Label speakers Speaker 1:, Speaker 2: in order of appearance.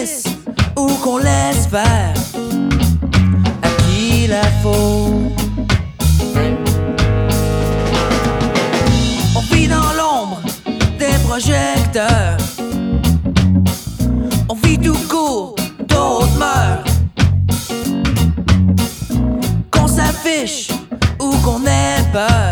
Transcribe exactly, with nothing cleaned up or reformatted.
Speaker 1: subisse ou qu'on laisse faire. À qui la faute? On vit dans l'ombre des projecteurs. On vit tout court, d'autres meurent. Qu'on s'affiche ou qu'on ait peur.